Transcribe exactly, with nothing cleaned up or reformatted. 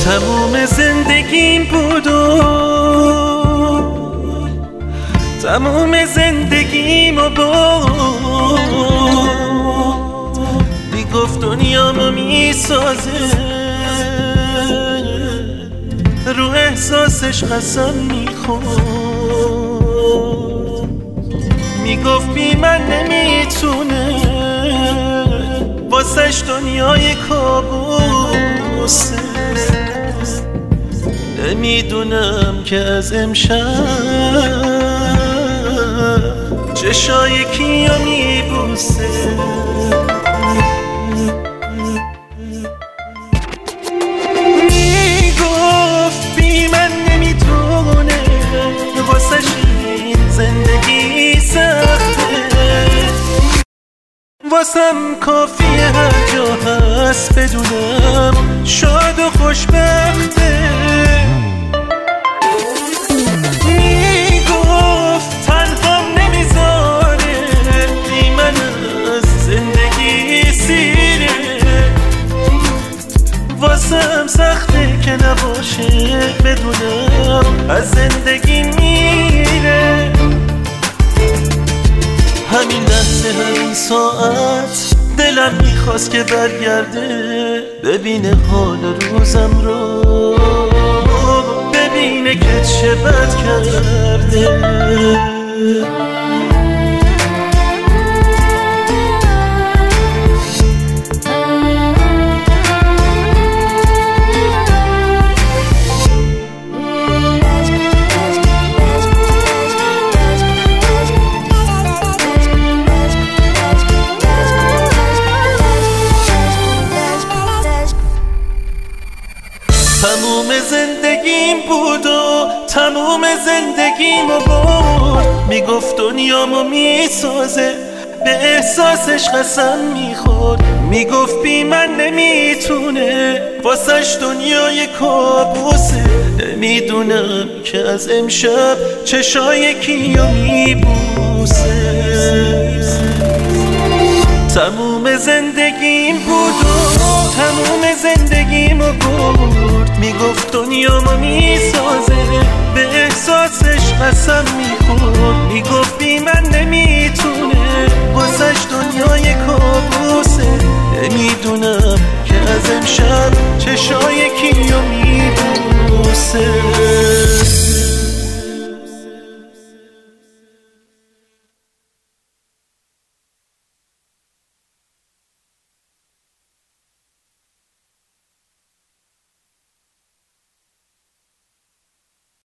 تموم زندگیم بود و تموم زندگیمو بود میگفت دنیامو میسازه، رو احساسش قسم میخورد، میگفت بی من نمیتونه، واسش دنیای کابوسه. نمیدونم که از امشب چشای کیو میبوسه. میگفت بی من نمیتونه، واسش این زندگی سخته، واسم کافیه هر جا هست بدونم شاد و خوشبخته. میگفت تنهام نمیذاره، بی من از زندگی سیره، واسم سخته که نباشه بدونم از زندگی میره. همین لحظه همین ساعت دلم میخواست که برگرده، ببینه حال روزم رو، ببینه که چه بد کرده. تموم زندگیم بود و تموم زندگیمو برد، میگفت دنیامو میسازه، به احساسش قسم میخورد، میگفت بی من نمیتونه، واسش دنیای کابوسه. نمیدونم که از امشب چشای کیو میبوسه. تموم زندگیم بود و تموم زندگیمو برد، میگفت دنیامو میسازه، به احساسش قسم میخورد، میگفت بی من نمیتونه،